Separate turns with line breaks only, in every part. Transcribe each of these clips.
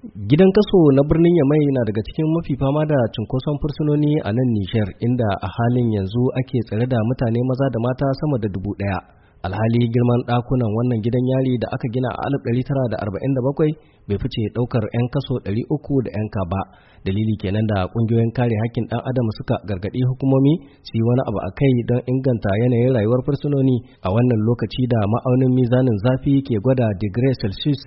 Gidan kaso na birnin Yamai na daga cikin mafi fama da cunkoson fursunoni a nan Nijar, inda a halin yanzu ake tsare da mutane maza da mata sama da 1,000. Alhali girman ɗakunan wannan gidan yari da aka gina a 1947 bai fice ɗaukar 'yan kaso 300 da 'yan ba. Dalili kenan da ƙungiyoyin kare hakkin ɗan adam suka gargaɗi hukumomi su yi wani abu a kai don inganta yanayin rayuwar fursunoni a wannan lokaci da ma'aunin mizanin zafi ke gwada digire Celsius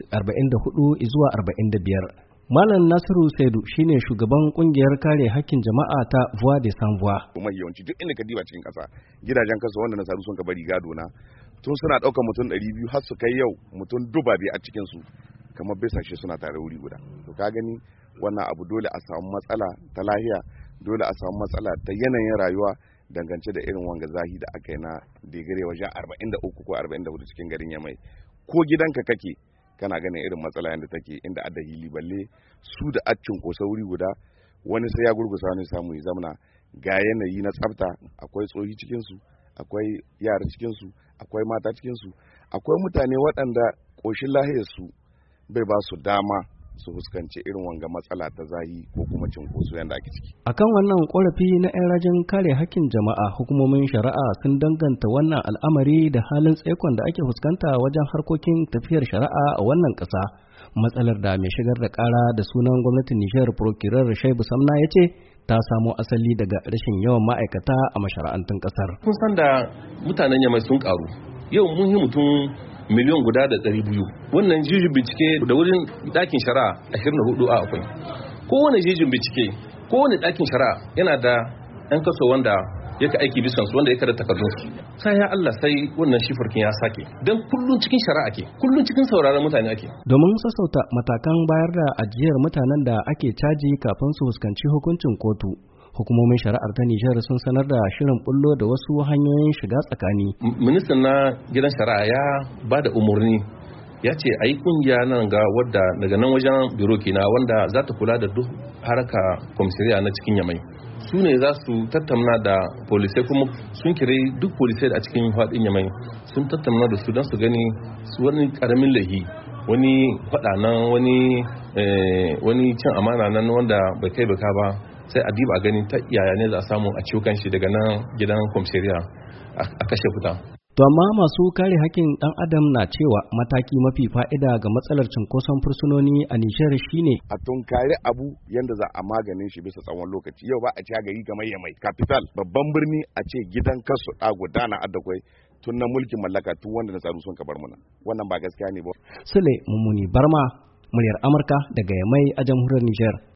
44 zuwa 45. Malam Nasiru Saidu shine shugaban kungiyar kare hakkin jama'a ta Voix des Sans Voix.
Kuma yawanci duk inda ka diba cikin ƙasa gidajen kaso wanda nasaru sun ka bari gado na tun suna ɗaukar mutum 200 har su kai yau mutum dubabe a cikin su kamar bisashe suna tare wuri guda. To ka gani wannan abu dole a samu matsala ta lahiya, dole a samu matsala ta yanayin rayuwa dangance da irin wanga zahi da aka yi na digire wajen 43 ko 44 cikin garin Yamai. Ko gidanka kake kana ganin irin matsala yadda take inda adda hili balle su da accin ko sauri guda wani sai ya gurgusa wani samu ya zamana ga yanayi na tsafta, akwai tsohi cikin su, akwai yara cikin su, akwai mata cikin su, akwai mutane waɗanda koshin lahiyar su bai ba su dama su fuskanci irin wanga matsala ta zahi ko kuma cinkoso yadda ake ciki.
Akan wannan korafi na 'yan rajin kare hakkin jama'a, hukumomin shari'a sun danganta wannan al'amari da halin tsaikon da ake fuskanta wajen harkokin tafiyar shari'a a wannan ƙasa. Matsalar da mai shigar da ƙara da sunan gwamnatin Nijar Prokirar Shaibu Samna ya ce ta samo asali daga rashin yawan ma'aikata a mashara'antun ƙasar.
Kun san da mutanen Yamai sun ƙaru. Yau mun yi mutum 1,200,000. Wannan jijin bincike da wurin ɗakin shari'a 24 a akwai. Kowane jijin bincike, kowane ɗakin shari'a yana da 'yan kaso wanda yake aiki bisan su, wanda yake da takardun su. Sai ya Allah sai wannan shifurkin ya sake. Dan kullun cikin shari'a ke, kullun cikin sauraron mutane ake.
Domin sassauta matakan bayar da ajiyar mutanen da ake caji kafin su fuskanci hukuncin kotu, hukumomin shari'ar ta Nijar sun sanar da shirin bullo da wasu hanyoyin shiga tsakani.
Ministan na gidan shari'a ya ba da umarni, ya ce a yi kungiya nan ga wadda daga nan wajen biro kina wanda za ta kula da duk haraka komisariya na cikin Yamai. Su ne za su tattauna da polisai, kuma sun kire duk polisai a cikin faɗin Yamai sun tattauna da su don su gani su wani karamin lahi, wani faɗa nan, wani cin amana nan wanda bai kai baka ba, sai a diba gani ta yaya ne za a samu a ciwo kanshi daga nan gidan komisariya a kashe fita.
To amma masu kare hakkin ɗan adam na cewa mataki mafi fa'ida ga matsalar cunkoson fursunoni a Nijar shine
a tunkari abu yanda za a maganin shi bisa tsawon lokaci. Yau ba a ci gari kamar Yamai capital babban birni a ce gidan kasu guda na addakwai tun na mulkin mallaka tun wanda na tsaro sun kabar muna. Wannan ba gaskiya ne ba.
Sule Mummuni Barma, muryar Amurka daga Yamai a jamhuriyar Nijar.